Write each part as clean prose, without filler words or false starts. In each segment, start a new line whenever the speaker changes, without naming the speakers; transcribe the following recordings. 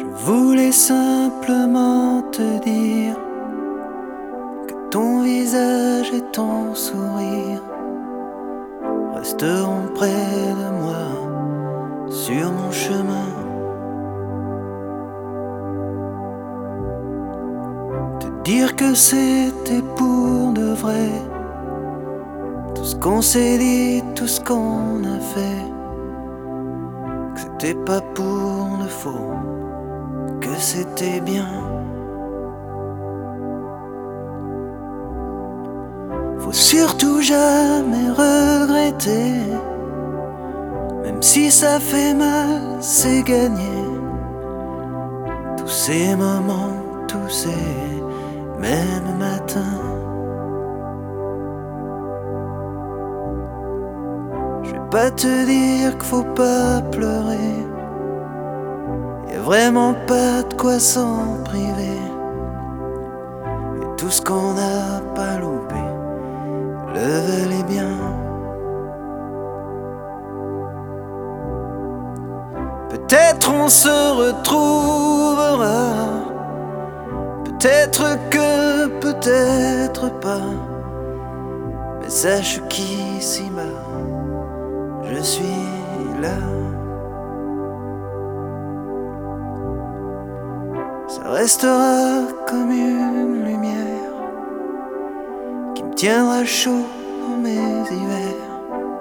Voulais simplement te dire que ton visage et ton sourire resteront près de moi sur mon chemin. Te dire que c'était pour de vrai, tout ce qu'on s'est dit, tout ce qu'on a fait, que c'était pas pour de faux, que c'était bien. Faut surtout jamais regretter, même si ça fait mal, c'est gagné. Tous ces moments, tous ces mêmes matins. Je vais pas te dire qu'il faut pas pleurer, y'a vraiment pas de quoi s'en priver. Et tout ce qu'on n'a pas loupé le valait bien. Peut-être on se retrouvera, peut-être que, peut-être pas. Mais sache qu'ici-bas, je suis là. Ça restera comme une lumière qui me tiendra chaud dans mes hivers.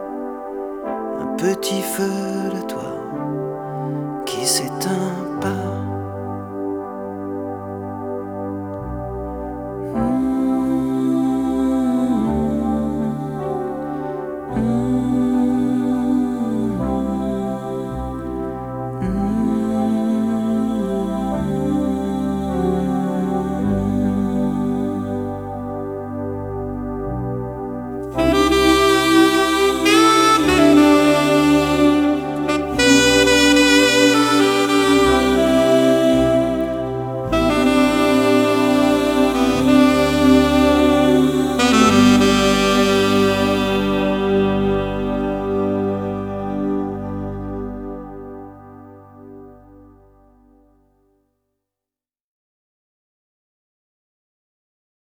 Un petit feu de toi qui s'éteint pas.